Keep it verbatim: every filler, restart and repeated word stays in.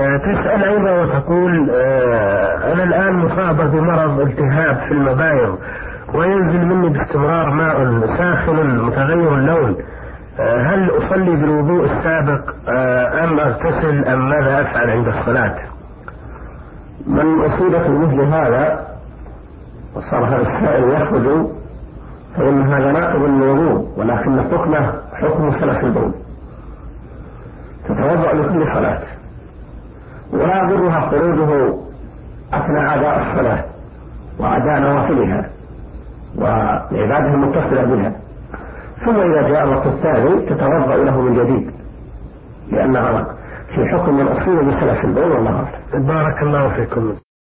تسأل أيضا وتقول أنا الآن مصابة بمرض التهاب في المبايض وينزل مني باستمرار ماء ساخن متغير اللون، هل أصلي بالوضوء السابق أم أغتسل أم ماذا أفعل عند الصلاة؟ من أصيبت مثل هذا وصار هذا السائل يخرج فإن هذا ناقض للوضوء، ولكن حكمه حكم سلف البول، تتوضأ لكل صلاة ولا يضرها خروجه أثناء أداء الصلاة وأداء نوافلها والعبادة المتصلة بها، ثم إذا جاء الوقت الثاني تتوضأ له من جديد، لأنها في حكم من أصيب بسلف البول والله أعلم. بارك الله فيكم.